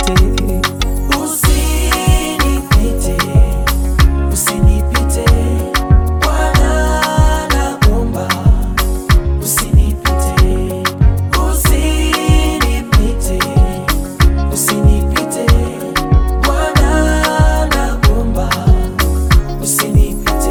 usinipite, usinipite. Bwana naomba usinipite, usinipite, usinipite. Bwana naomba usinipite.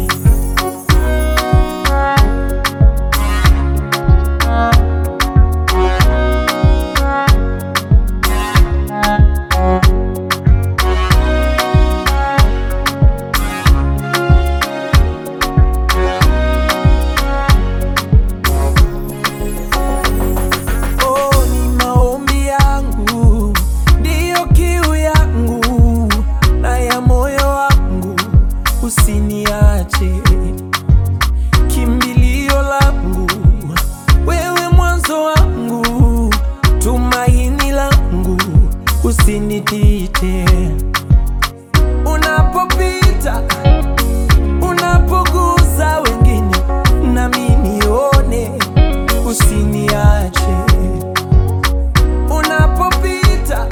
Usiniache, kimbilio langu, wewe mwanzo wangu, tumaini langu, usinipite. Unapopita, unapogusa wengine, nami nione, usiniache. Unapopita,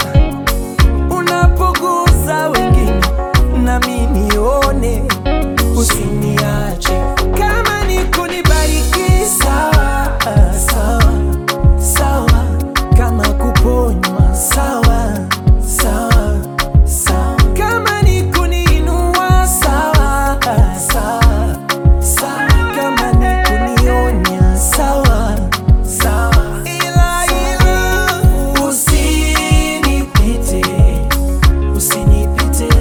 unapogusa wengine, nami nione, usiniache. Kama ni kunibariki sawa, sawa, sawa. Kama kuponywa sawa, sawa, sawa. Kama ni kuniinua sawa, sawa, sawa. Kama ni kunionya sawa, sawa. Ila usinipite, usinipite.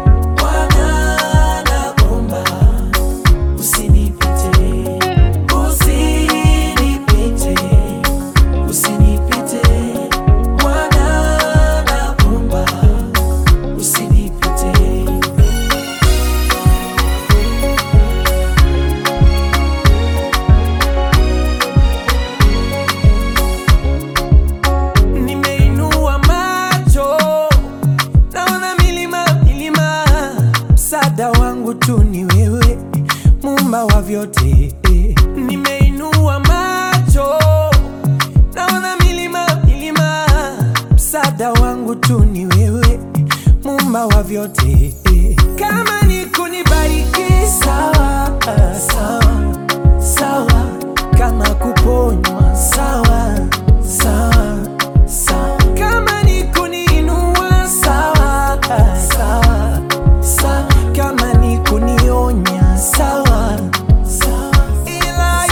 Msaada wangu tu ni wewe, Muumba wa vyote. Nimeinua macho, naona milima, milima. Msaada wangu tu ni wewe, Muumba wa vyote. Kama ni kunibariki sawa, sawa, sawa. Kama kuponywa sawa, sawa, sawa. Kama ni kuniinua sawa, sawa, sawa. Kama ni kunionya sawa, sawa. Ila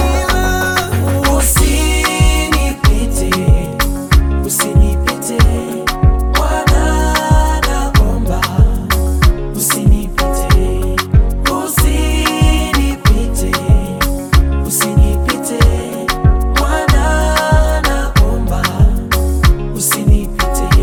usinipite, usinipite. Bwana naomba usinipite, usinipite, usinipite. Bwana naomba usinipite,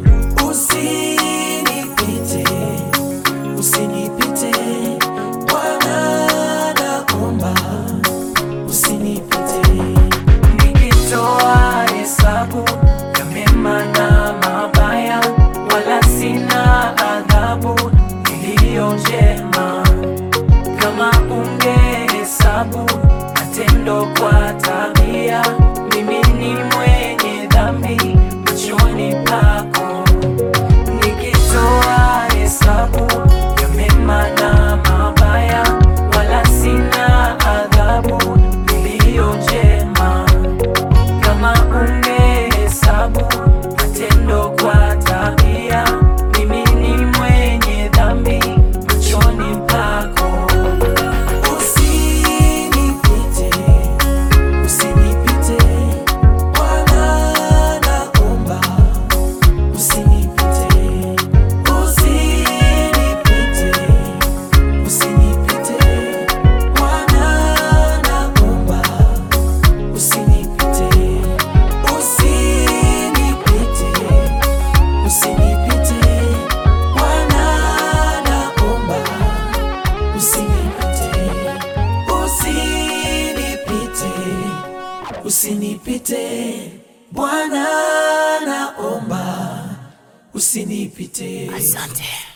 usinipite, usinipite. Bwana naomba usinipite. Nikitoa hesabu ya mema na mabaya, wala sina adhabu iliyo njema. Kama ungehesabu matendo kwa tabia, mimi ni mwenye dhambi machoni pako. Nikitoa hesabu ya mema na mabaya, wala sina adhabu iliyo njema. Kama ungehesabu matendo kwa tabia, mimi ni mwenye dhambi machoni pako. Usinipite, usinipite. Bwana naomba usinipite, usinipite, usinipite. Bwana naomba usinipite, usinipite, usinipite. Bwana naomba usinipite, usinipite, usinipite. Bwana naomba usinipite. Asante.